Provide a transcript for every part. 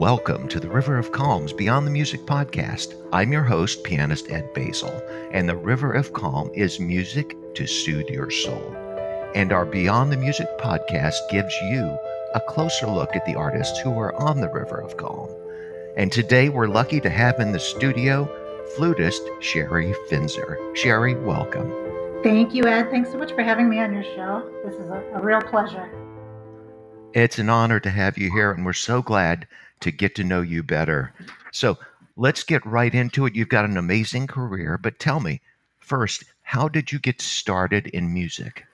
Welcome to the River of Calms Beyond the Music podcast. I'm your host, pianist Ed Basil, and the River of Calm is music to soothe your soul. And our Beyond the Music podcast gives you a closer look at the artists who are on the River of Calm. And today we're lucky to have in the studio flutist Sherry Finzer. Sherry, welcome. Thank you, Ed. Thanks so much for having me on your show. This is a real pleasure. It's an honor to have you here, and we're so glad to get to know you better. So let's get right into it. You've got an amazing career, but tell me first, how did you get started in music?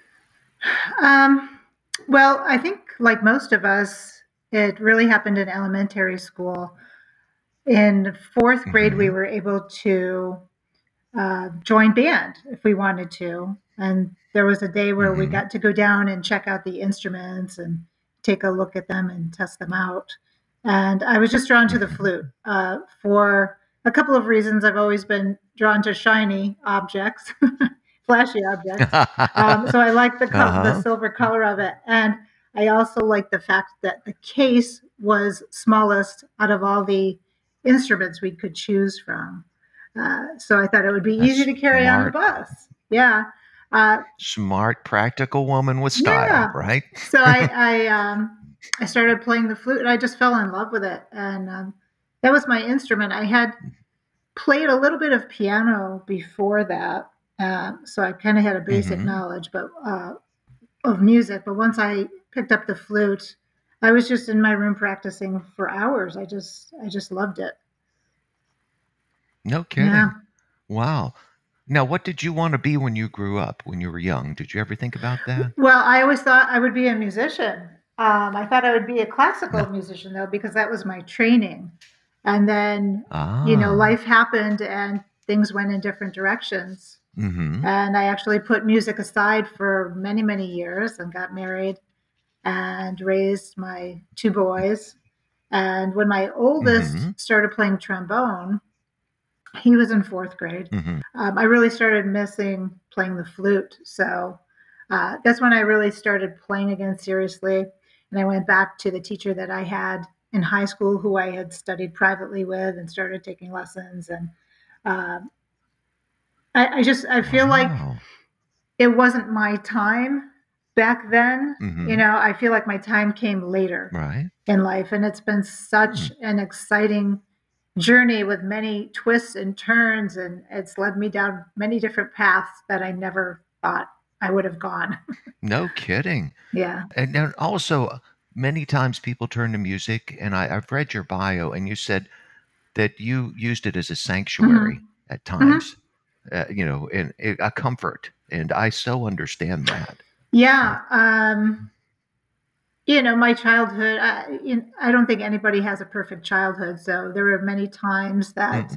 Well, I think like most of us, it really happened in elementary school. In fourth grade, we were able to join band if we wanted to. And there was a day where we got to go down and check out the instruments and take a look at them and test them out. And I was just drawn to the flute for a couple of reasons. I've always been drawn to shiny objects, flashy objects. So I like the silver color of it. And I also like the fact that the case was smallest out of all the instruments we could choose from. So I thought it would be easy to carry on the bus. Yeah. Smart, practical woman with style, right? So I started playing the flute and I just fell in love with it. And that was my instrument. I had played a little bit of piano before that. So I kind of had a basic knowledge of music. But once I picked up the flute, I was just in my room practicing for hours. I just loved it. No kidding. Yeah. Wow. Now, what did you want to be when you grew up, when you were young? Did you ever think about that? Well, I always thought I would be a musician. I thought I would be a classical musician, though, because that was my training. And then, life happened and things went in different directions. And I actually put music aside for many, many years and got married and raised my two boys. And when my oldest started playing trombone, he was in fourth grade. I really started missing playing the flute. So that's when I really started playing again seriously. And I went back to the teacher that I had in high school, who I had studied privately with, and started taking lessons. And I feel like it wasn't my time back then. I feel like my time came later in life. And it's been such an exciting journey with many twists and turns, and it's led me down many different paths that I never thought I would have gone. No kidding. Yeah. And then also, many times people turn to music, and I've read your bio, and you said that you used it as a sanctuary at times, and a comfort. And I so understand that. Yeah. My childhood, I don't think anybody has a perfect childhood. So there were many times that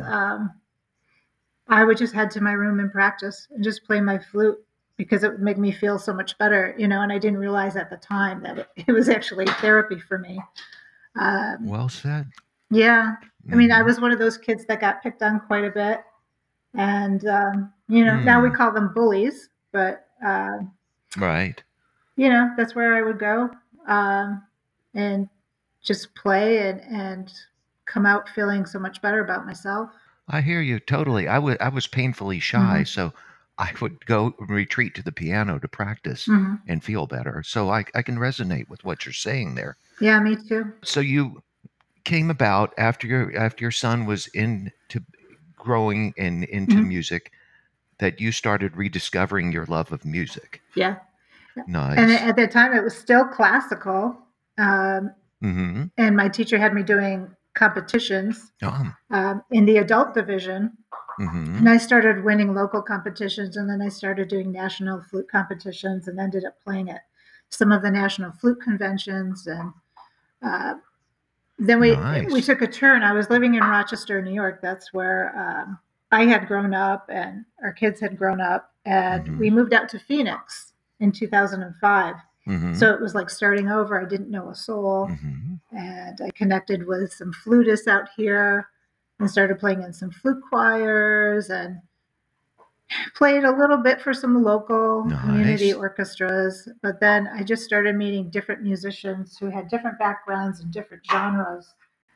I would just head to my room and practice and just play my flute because it would make me feel so much better, and I didn't realize at the time that it was actually therapy for me. Well said. Yeah. I mean, I was one of those kids that got picked on quite a bit. And, now we call them bullies, but, right. That's where I would go and just play and come out feeling so much better about myself. I hear you totally. I was painfully shy, so I would go retreat to the piano to practice and feel better. So I can resonate with what you're saying there. Yeah, me too. So you came about after your son was into growing into music, that you started rediscovering your love of music. Yeah. Nice. And at that time, it was still classical. And my teacher had me doing competitions in the adult division. And I started winning local competitions, and then I started doing national flute competitions and ended up playing at some of the national flute conventions. And then we took a turn. I was living in Rochester, New York. That's where I had grown up and our kids had grown up. And we moved out to Phoenix in 2005. So it was like starting over. I didn't know a soul. And I connected with some flutists out here and started playing in some flute choirs and played a little bit for some local community orchestras. But then I just started meeting different musicians who had different backgrounds and different genres.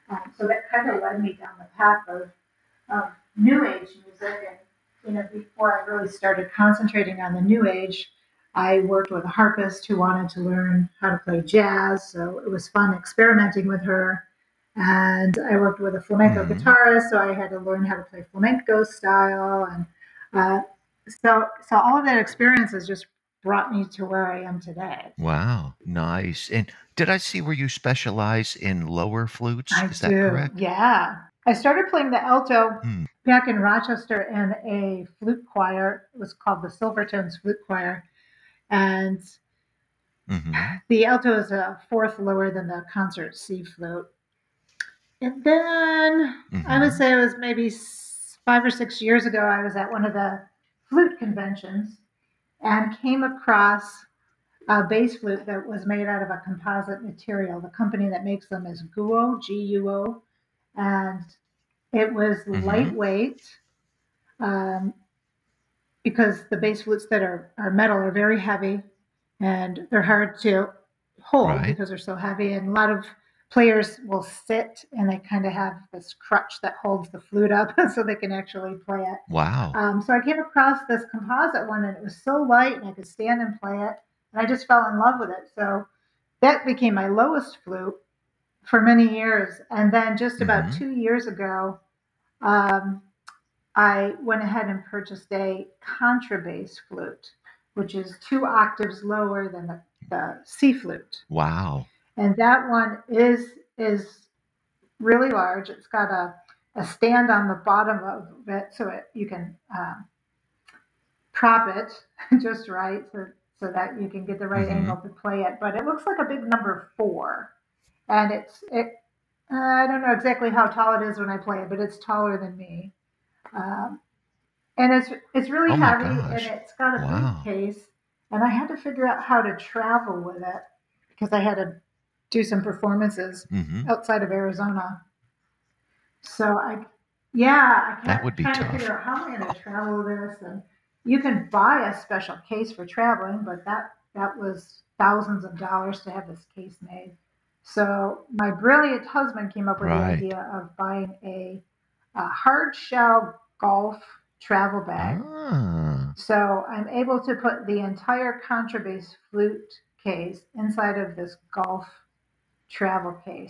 So that kind of led me down the path of New Age music. And, before I really started concentrating on the New Age, I worked with a harpist who wanted to learn how to play jazz. So it was fun experimenting with her. And I worked with a flamenco guitarist, so I had to learn how to play flamenco style. And uh, so all of that experience has just brought me to where I am today. Wow, nice. And did I see where you specialize in lower flutes? I Is that do, correct? yeah. I started playing the alto back in Rochester in a flute choir. It was called the Silvertones Flute Choir. And the alto is a fourth lower than the concert C flute. And then I would say it was maybe 5 or 6 years ago, I was at one of the flute conventions and came across a bass flute that was made out of a composite material. The company that makes them is Guo, Guo, and it was lightweight because the bass flutes that are metal are very heavy and they're hard to hold because they're so heavy. And a lot of players will sit and they kind of have this crutch that holds the flute up so they can actually play it. Wow. So I came across this composite one and it was so light and I could stand and play it. And I just fell in love with it. So that became my lowest flute for many years. And then just about 2 years ago, I went ahead and purchased a contrabass flute, which is 2 octaves lower than the C flute. Wow. And that one is really large. It's got a stand on the bottom of it so you can prop it just right so that you can get the right angle to play it. But it looks like a big number 4. And I don't know exactly how tall it is when I play it, but it's taller than me. And it's really heavy, and it's got a briefcase. And I had to figure out how to travel with it because I had to do some performances outside of Arizona. So that would be trying tough. to figure out how I'm going to travel this. And you can buy a special case for traveling, but that was thousands of dollars to have this case made. So my brilliant husband came up with the idea of buying a hard shell golf travel bag. So I'm able to put the entire contrabass flute case inside of this golf travel case.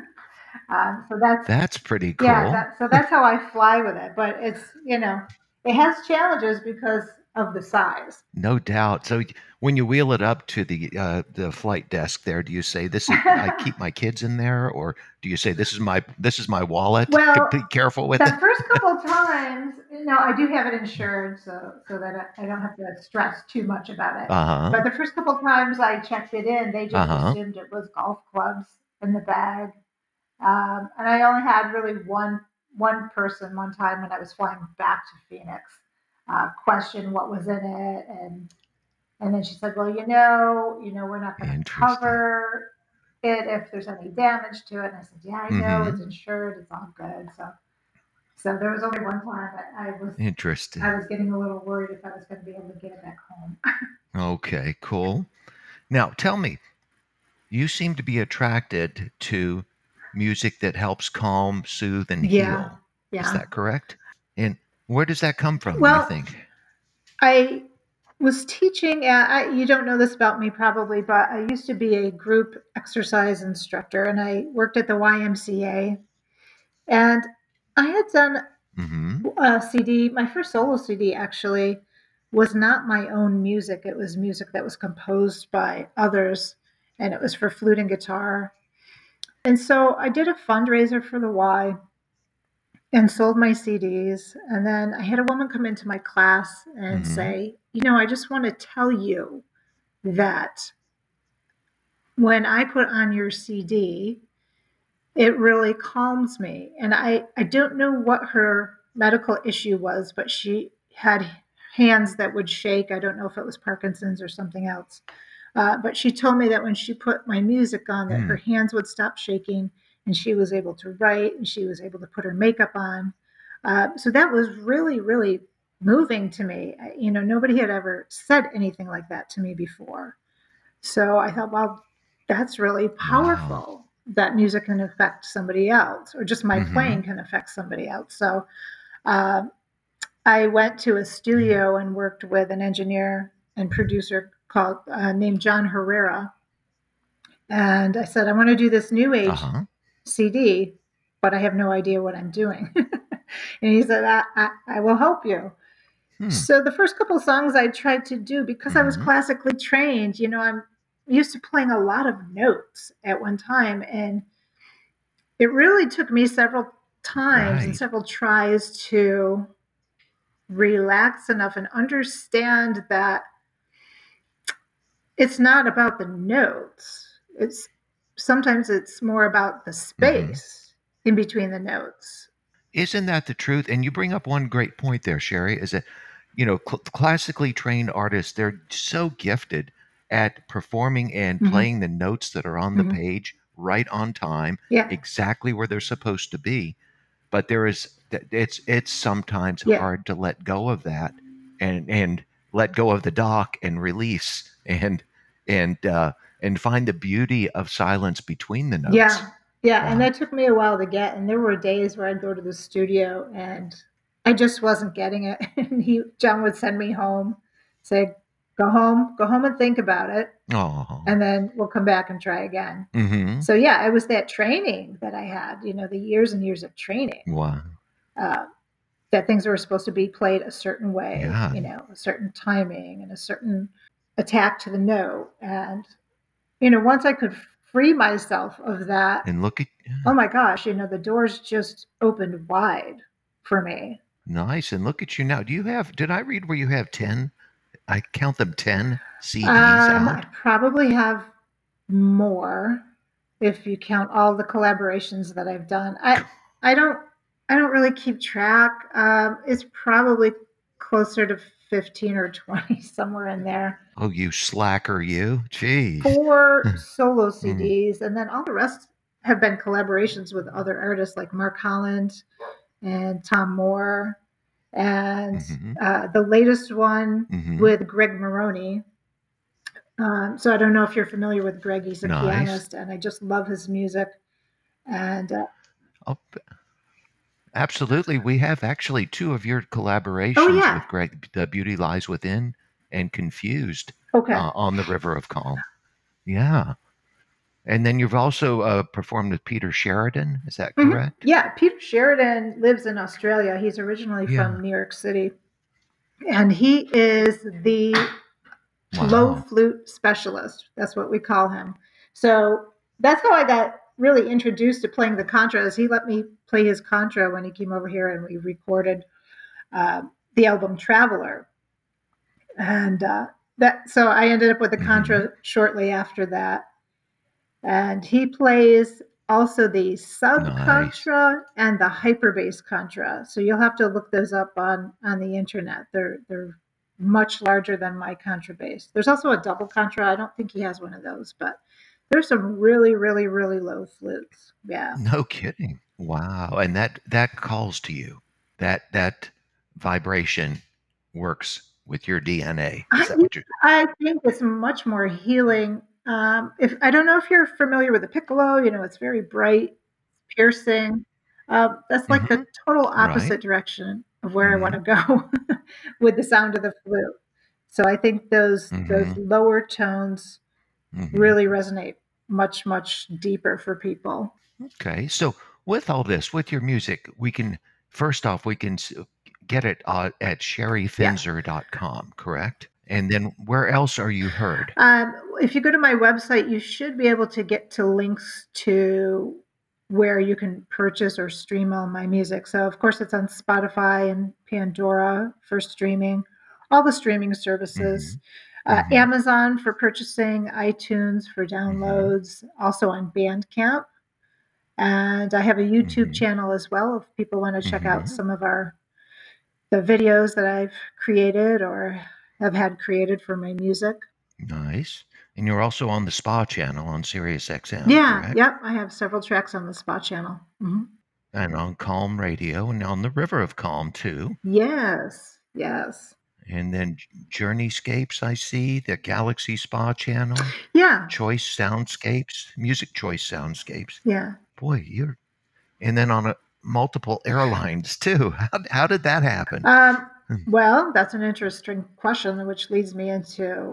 So that's pretty cool. Yeah, so that's how I fly with it. But it's, it has challenges because of the size. No doubt. So when you wheel it up to the flight desk there, do you say this is I keep my kids in there, or do you say this is my wallet? Well, be careful with it. The first couple of times, I do have it insured, so that I don't have to stress too much about it. But the first couple of times I checked it in, they just assumed it was golf clubs in the bag. And I only had really one person one time when I was flying back to Phoenix question what was in it, and then she said, "Well, we're not going to cover it if there's any damage to it." And I said, "Yeah, I know it's insured, it's all good." So there was only one time that I was interesting. I was getting a little worried if I was going to be able to get it back home. Okay, cool. Now tell me, you seem to be attracted to music that helps calm, soothe, and heal. Yeah. Is that correct? And where does that come from, well, you think? I was teaching you don't know this about me probably, but I used to be a group exercise instructor and I worked at the YMCA. And I had done a CD. My first solo CD actually was not my own music. It was music that was composed by others, and it was for flute and guitar. And so I did a fundraiser for the Y and sold my CDs. And then I had a woman come into my class and say, I just want to tell you that when I put on your CD, it really calms me. And I don't know what her medical issue was, but she had hands that would shake. I don't know if it was Parkinson's or something else. But she told me that when she put my music on, that her hands would stop shaking and she was able to write and she was able to put her makeup on. So that was really, really moving to me. Nobody had ever said anything like that to me before. So I thought, well, that's really powerful. that music can affect somebody else, or just my playing can affect somebody else. So I went to a studio and worked with an engineer and producer named John Herrera. And I said, I want to do this new age CD, but I have no idea what I'm doing. And he said, I will help you. So the first couple of songs I tried to do, because I was classically trained, I'm used to playing a lot of notes at one time. And it really took me several times and several tries to relax enough and understand that it's not about the notes. Sometimes it's more about the space in between the notes. Isn't that the truth? And you bring up one great point there, Sherry, is that, classically trained artists, they're so gifted at performing and playing the notes that are on the page right on time, exactly where they're supposed to be. But it's sometimes hard to let go of that and let go of the dock and release and find the beauty of silence between the notes. Yeah. Wow. And that took me a while to get. And there were days where I'd go to the studio and I just wasn't getting it. And John would send me home, say, go home and think about it. Oh. And then we'll come back and try again. So yeah, it was that training that I had, the years and years of training. Wow. That things were supposed to be played a certain way, a certain timing and a certain attack to the note. And, once I could free myself of that, and look at, oh my gosh, the doors just opened wide for me. Nice. And look at you now. Did I read where you have 10? I count them 10 CDs out. I probably have more if you count all the collaborations that I've done. I don't really keep track. It's probably closer to 15 or 20, somewhere in there. Oh, you slacker, you. Jeez. 4 solo CDs, and then all the rest have been collaborations with other artists like Mark Holland and Tom Moore. And the latest one with Greg Maroney. So I don't know if you're familiar with Greg. He's a pianist, and I just love his music. And absolutely, we have actually 2 of your collaborations with Greg. The Beauty Lies Within and Confused on the River of Calm. Yeah. And then you've also performed with Peter Sheridan. Is that correct? Yeah, Peter Sheridan lives in Australia. He's originally from New York City. And he is the low flute specialist. That's what we call him. So that's how I got really introduced to playing the contras. He let me play his contra when he came over here, and we recorded the album Traveler. And so I ended up with the contra shortly after that. And he plays also the sub contra and the hyper bass contra. So you'll have to look those up on the internet. They're much larger than my contrabass. There's also a double contra. I don't think he has one of those, but there's some really, really, really low flutes. Yeah. No kidding. Wow. And that calls to you. That vibration works with your DNA. Is that what you're... I think it's much more healing. I don't know if you're familiar with the piccolo, it's very bright, piercing. That's like the total opposite direction of where I want to go with the sound of the flute. So I think those lower tones really resonate much, much deeper for people. Okay. So with all this, with your music, we can get it at sherryfinzer.com, correct? And then where else are you heard? If you go to my website, you should be able to get to links to where you can purchase or stream all my music. So, of course, it's on Spotify and Pandora for streaming, all the streaming services. Amazon for purchasing, iTunes for downloads, also on Bandcamp. And I have a YouTube channel as well if people want to check out some of the videos that I've created or have had created for my music. Nice. And you're also on the Spa channel on SiriusXM. Yeah, correct? Yep. I have several tracks on the Spa channel. And on Calm Radio and on the River of Calm too. Yes. And then Journeyscapes, I see, the Galaxy Spa channel. Yeah. Choice Soundscapes, Music Choice Soundscapes. Yeah. Boy, and then on multiple airlines too. How did that happen? Well, that's an interesting question, which leads me into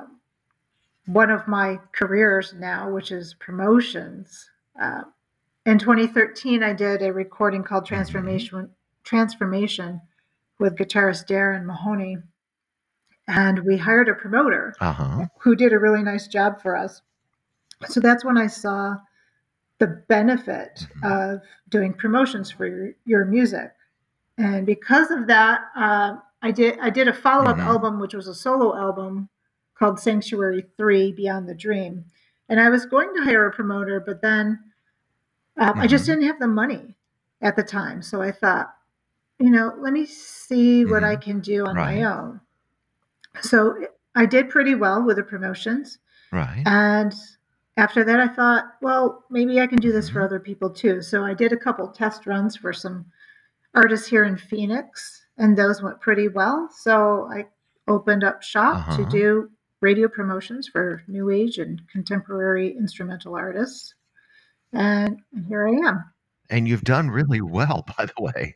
one of my careers now, which is promotions. In 2013, I did a recording called Transformation with guitarist Darren Mahoney. And we hired a promoter who did a really nice job for us. So that's when I saw the benefit of doing promotions for your music. And because of that, I did a follow-up album, which was a solo album called Sanctuary 3 Beyond the Dream. And I was going to hire a promoter, but then I just didn't have the money at the time. So I thought, let me see what I can do on my own. So I did pretty well with the promotions. Right. And after that, I thought, well, maybe I can do this for other people too. So I did a couple test runs for some artists here in Phoenix, and those went pretty well. So I opened up shop to do radio promotions for new age and contemporary instrumental artists. And here I am. And you've done really well, by the way.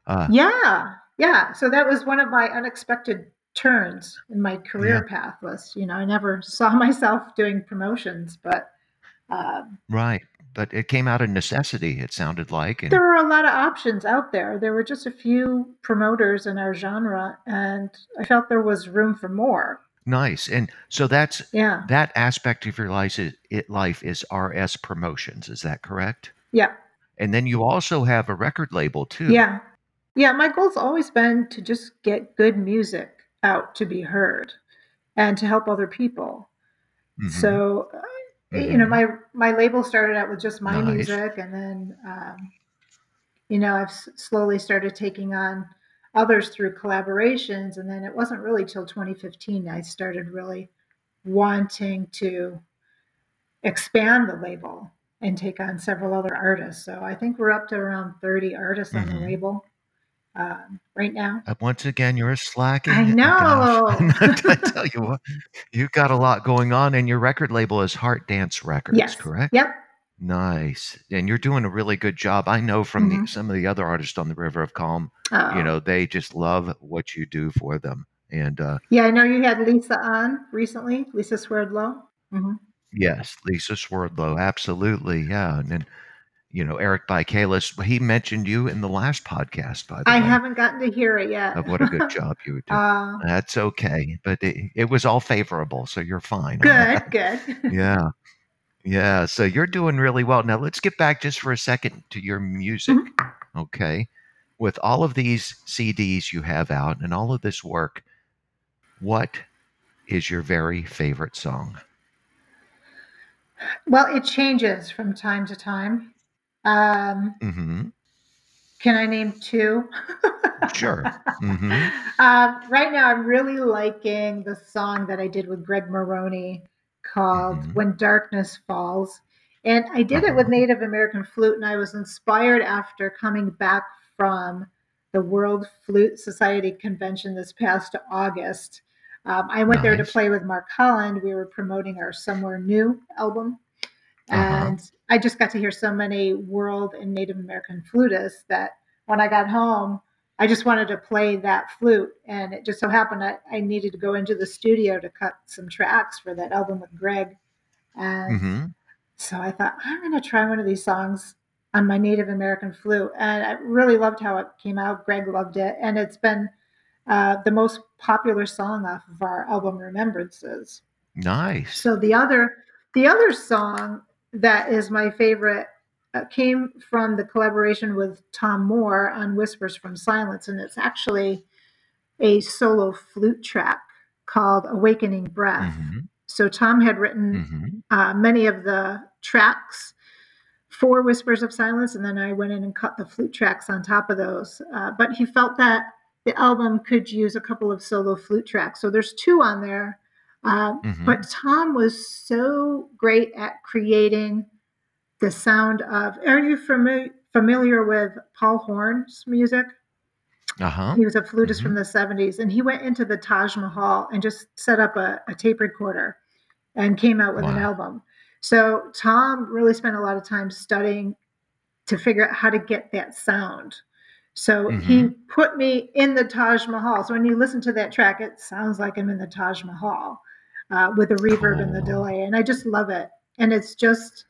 Yeah. So that was one of my unexpected turns in my career path was, I never saw myself doing promotions, but right. But it came out of necessity, it sounded like. And there were a lot of options out there. There were just a few promoters in our genre, and I felt there was room for more. Nice. And so that aspect of your life is RS Promotions. Is that correct? Yeah. And then you also have a record label too. Yeah. My goal's always been to just get good music out to be heard and to help other people. So, my label started out with just my music, and then, I've slowly started taking on others through collaborations. And then it wasn't really till 2015 I started really wanting to expand the label and take on several other artists. So I think we're up to around 30 artists on the label right now. Once again, you're slacking. I know. I tell you what, you've got a lot going on, and your record label is Heart Dance Records, correct? Yep. Nice. And you're doing a really good job. I know from some of the other artists on the River of Calm, they just love what you do for them. And I know you had Lisa on recently, Lisa Swerdlow. Yes, Lisa Swerdlow, absolutely, yeah. And then, Eric Bikalis, he mentioned you in the last podcast, by the way. I haven't gotten to hear it yet. Of what a good job you would do. That's okay, but it was all favorable, so you're fine. Good. Yeah, so you're doing really well. Now let's get back just for a second to your music, okay? With all of these CDs you have out and all of this work, what is your very favorite song? Well, it changes from time to time. Can I name two? Sure. Right now, I'm really liking the song that I did with Greg Maroney called When Darkness Falls. And I did it with Native American flute, and I was inspired after coming back from the World Flute Society convention this past August. I went there to play with Mark Holland. We were promoting our Somewhere New album. And I just got to hear so many world and Native American flutists that when I got home, I just wanted to play that flute. And it just so happened I needed to go into the studio to cut some tracks for that album with Greg. And so I thought, I'm going to try one of these songs on my Native American flute. And I really loved how it came out. Greg loved it. And it's been the most popular song off of our album Remembrances. Nice. So the other song that is my favorite came from the collaboration with Tom Moore on Whispers from Silence, and it's actually a solo flute track called Awakening Breath. So Tom had written many of the tracks for Whispers of Silence, and then I went in and cut the flute tracks on top of those. But he felt that the album could use a couple of solo flute tracks. So there's two on there. But Tom was so great at creating the sound of, are you familiar with Paul Horn's music? He was a flutist from the 70s, and he went into the Taj Mahal and just set up a tape recorder and came out with an album. So Tom really spent a lot of time studying to figure out how to get that sound. So he put me in the Taj Mahal. So when you listen to that track, it sounds like I'm in the Taj Mahal with the reverb and the delay. And I just love it. And it's just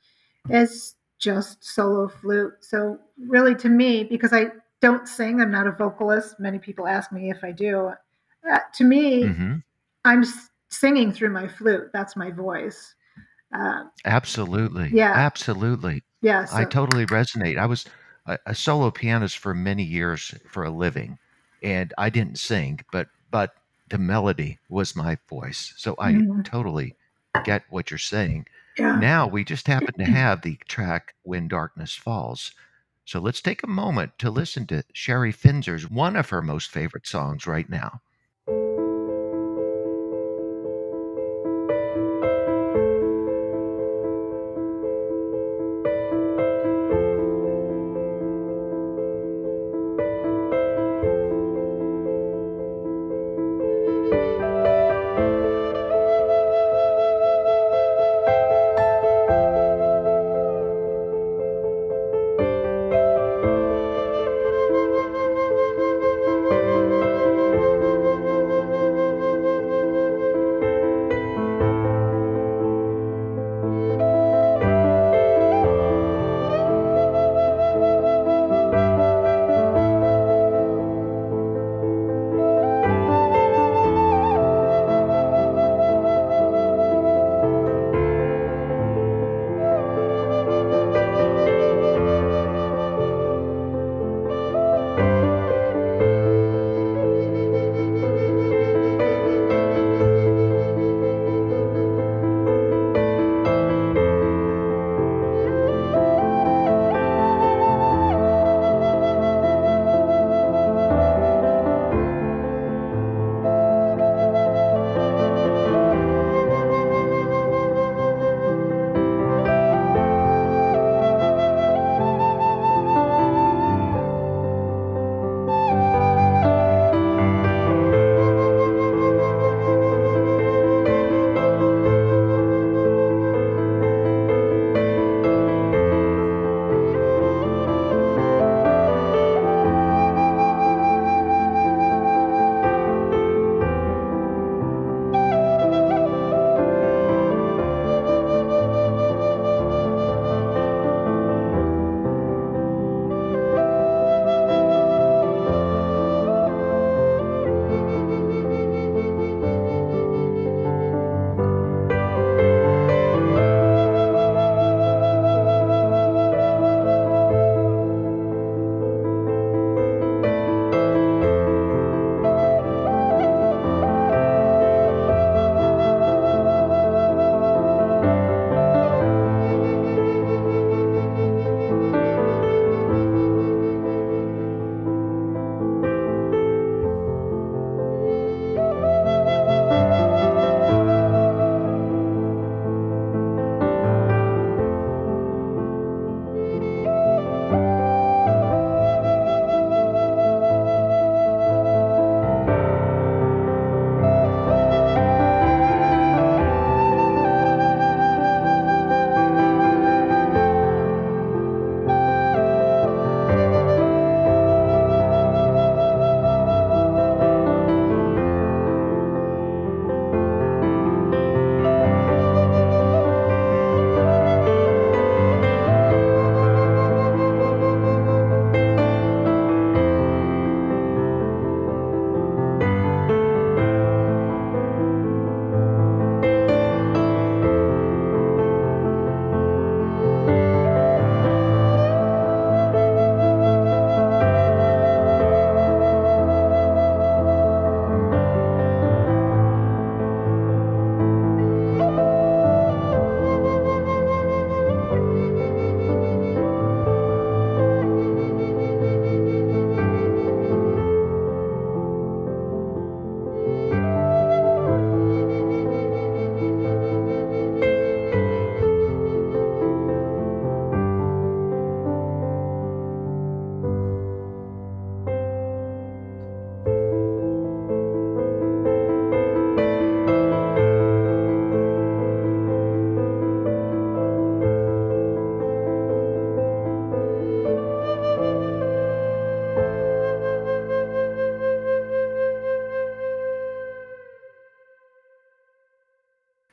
solo flute. So really, to me, because I don't sing, I'm not a vocalist. Many people ask me if I do. To me, I'm singing through my flute. That's my voice. Absolutely. Yeah. Absolutely. Yeah. So. I totally resonate. I was a solo pianist for many years for a living, and I didn't sing, but the melody was my voice. So I totally get what you're saying. Yeah. Now we just happen to have the track When Darkness Falls. So let's take a moment to listen to Sherry Finzer's one of her most favorite songs right now.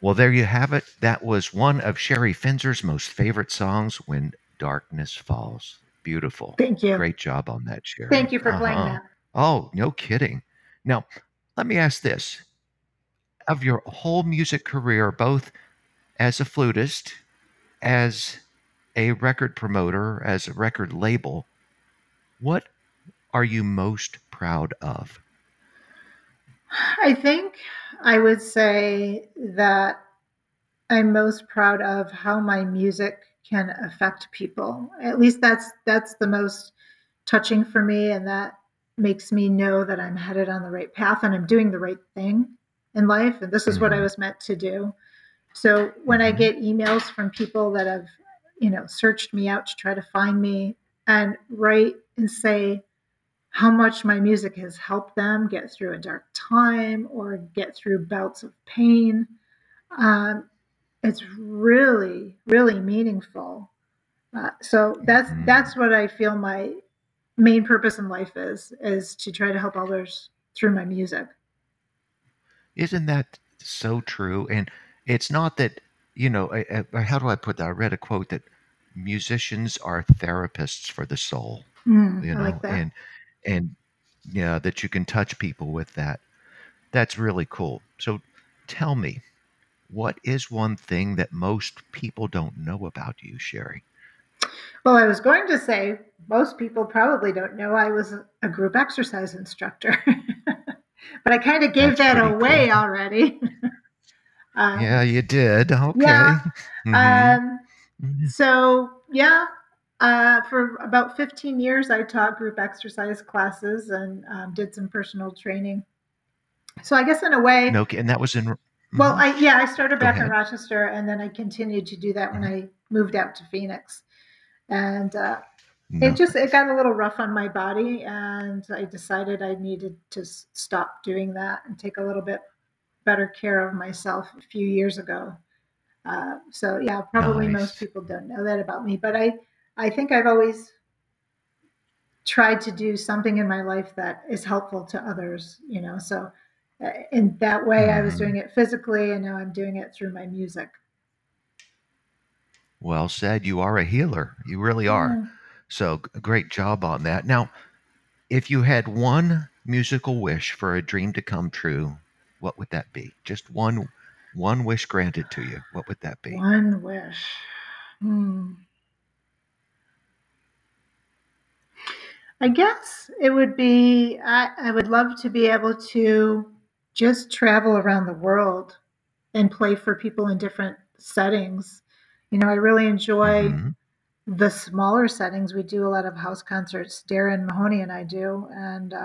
Well, there you have it. That was one of Sherry Finzer's most favorite songs, When Darkness Falls. Beautiful. Thank you. Great job on that, Thank Sherry. you for playing that. Oh, no kidding. Now, let me ask this. Of your whole music career, both as a flutist, as a record promoter, as a record label, what are you most proud of? I think I would say that I'm most proud of how my music can affect people. At least that's the most touching for me, and that makes me know that I'm headed on the right path and I'm doing the right thing in life, and this is what I was meant to do. So when I get emails from people that have, searched me out to try to find me and write and say how much my music has helped them get through a dark time or get through bouts of pain, um, it's really, really meaningful. So that's what I feel my main purpose in life is to try to help others through my music. Isn't that so true? And it's not that, how do I put that? I read a quote that musicians are therapists for the soul, I like that. And yeah, that you can touch people with that. That's really cool. So tell me, what is one thing that most people don't know about you, Sherry? Well, I was going to say most people probably don't know I was a group exercise instructor, but I kind of gave that away cool. already. Yeah, you did. Okay. Yeah. So, yeah, for about 15 years, I taught group exercise classes and did some personal training. So I guess in a way, no, and that was in. Well, I started back in Rochester, and then I continued to do that when I moved out to Phoenix, and it got a little rough on my body, and I decided I needed to stop doing that and take a little bit better care of myself a few years ago. So yeah, probably most people don't know that about me, but I think I've always tried to do something in my life that is helpful to others, so in that way I was doing it physically, and now I'm doing it through my music. Well said. You are a healer. You really are. So great job on that. Now, if you had one musical wish for a dream to come true, what would that be? Just one wish granted to you. What would that be? One wish. I guess it would be, I would love to be able to just travel around the world and play for people in different settings. I really enjoy the smaller settings. We do a lot of house concerts. Darren Mahoney and I do. And,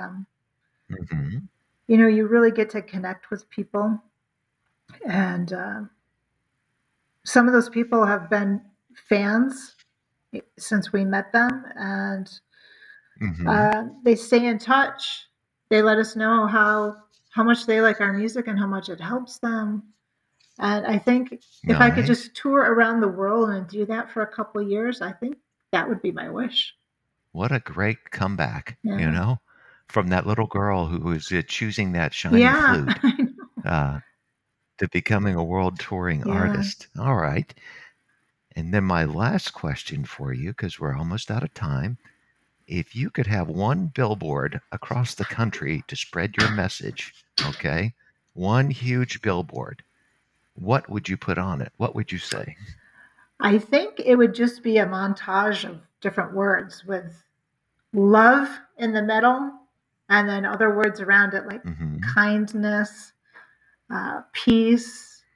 you really get to connect with people. And some of those people have been fans since we met them. And they stay in touch. They let us know how much they like our music and how much it helps them. And I think if I could just tour around the world and do that for a couple of years, I think that would be my wish. What a great comeback, from that little girl who was choosing that shiny flute to becoming a world touring artist. All right. And then my last question for you, because we're almost out of time. If you could have one billboard across the country to spread your message, okay, one huge billboard, what would you put on it? What would you say? I think it would just be a montage of different words with love in the middle, and then other words around it like kindness, peace,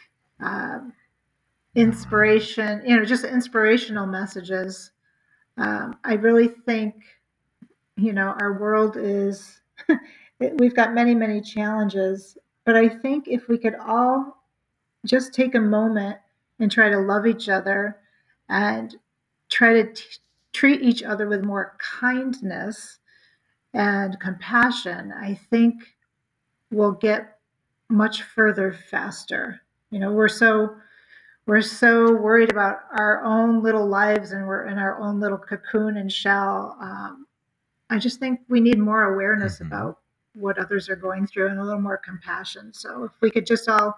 inspiration, just inspirational messages. I really think, our world is, we've got many, many challenges, but I think if we could all just take a moment and try to love each other and try to treat each other with more kindness and compassion, I think we'll get much further faster. We're so worried about our own little lives, and we're in our own little cocoon and shell. I just think we need more awareness about what others are going through and a little more compassion. So if we could just all,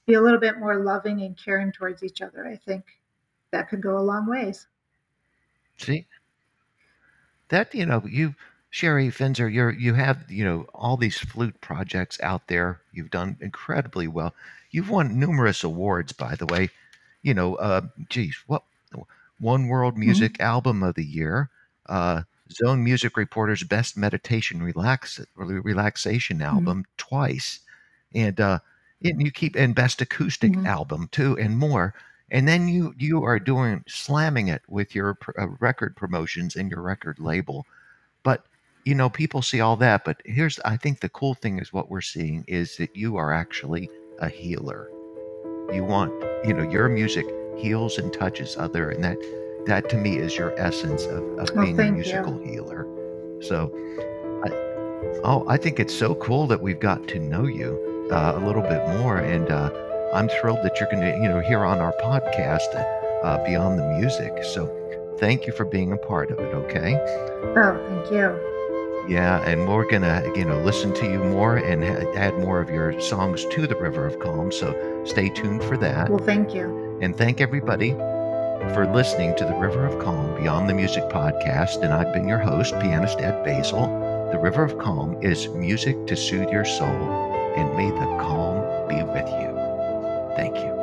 be a little bit more loving and caring towards each other. I think that could go a long ways. See, that, Sherry Finzer, you have, all these flute projects out there. You've done incredibly well. You've won numerous awards, by the way. Geez, what One World Music Album of the Year, Zone Music Reporter's Best Meditation Relaxation Album twice, and you keep and Best Acoustic Album too, and more. And then you are slamming it with your record promotions and your record label. But people see all that. But I think the cool thing is what we're seeing is that you are actually a healer. Your music heals and touches other, and that to me is your essence of being a musical healer. So I think it's so cool that we've got to know you a little bit more, and I'm thrilled that you're going to hear on our podcast Beyond the Music. So thank you for being a part of it. Okay. Oh, thank you. Yeah, and we're gonna listen to you more and add more of your songs to the River of Calm. So stay tuned for that. Well, thank you. And thank everybody for listening to the River of Calm Beyond the Music podcast. And I've been your host, pianist Ed Basil. The River of Calm is music to soothe your soul, and may the calm be with you. Thank you.